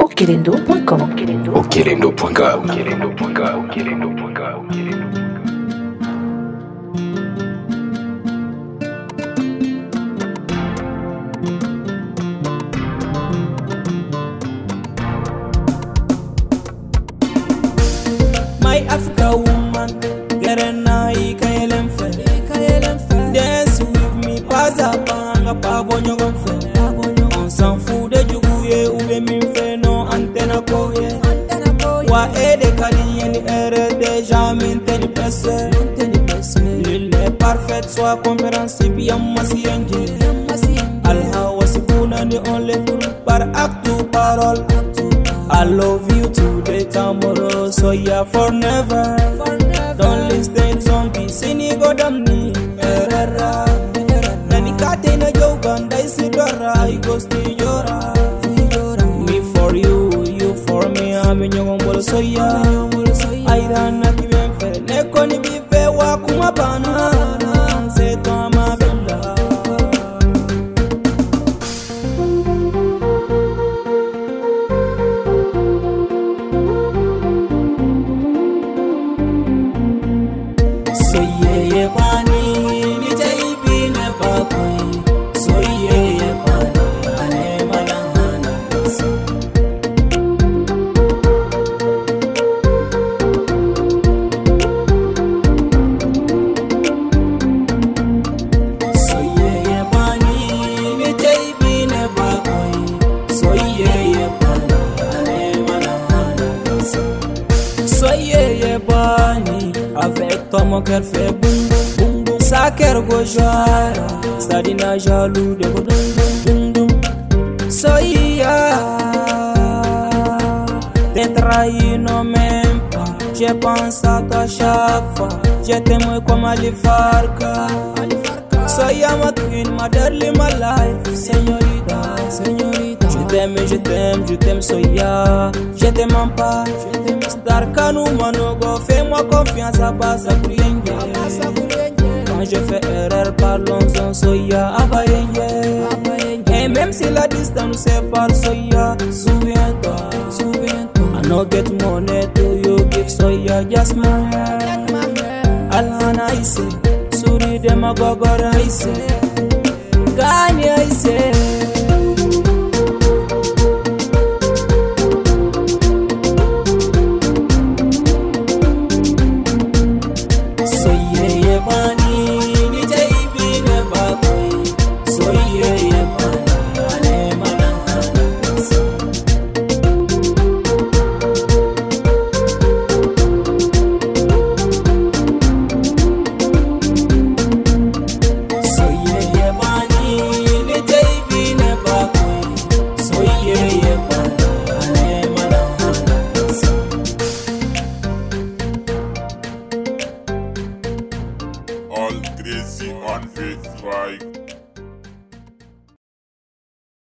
Okelendo.com. Okelendo.com. My Africa woman, get a night, Kayelen Fe. Dance with me, pass up on a pavon, on s'en fout de Juguye, ou de Minfeno, antenne Koye. Wa ede Kalien, de jamais teni pesse. L'île est parfaite, soit compréhensible, yamasi yenge. Alha wasibuna, the only par acte ou parole. I love you today, tomorrow, so yeah, for never. Don't listen, zombie, sinigo damni, erera. Nani kate na jogan, dai sidora, I go stijora. Me for you, you for me, I'm in your own so yeah. I ran a given fair, neko ni bife wa kumabana. Se to ama bella. So yeah, bani, ni jaibi ne bakoi. So yeah, bani, ane malahana. So yeah, bani, ni jaibi ne bakoi. So yeah, bani, ane malahana. So yeah, bani, avec toi mon cœur fait boum boum boum. Sa cœur gauchoir, ça dit na jaloux de boum boum boum. So yeah, t'es trahi non même pas. Je pense à toi chaque fois. Je t'aime comme Alifarka. So yeah, ma queen, ma darling, my life, señorita, señorita. Je t'aime, so yeah. Je t'aime pas, Star Kanu Manogo, fais-moi confiance à base à Brienne. Quand je fais erreur, parlons-en, so yeah, abayenge. Et même si la distance nous sépare, so yeah, souviens-toi, souviens-toi. I no get money to you give, so yeah, just my hand. Alhana ise, suri demagogora ise, Ganya ise. So yeah, bani, ni jaibi ne bakoi. So yeah, bani, ane malahana. So yeah, bani, ni jaibi ne bakoi. So yeah, bani, ane malahana. All crazy on faith, right?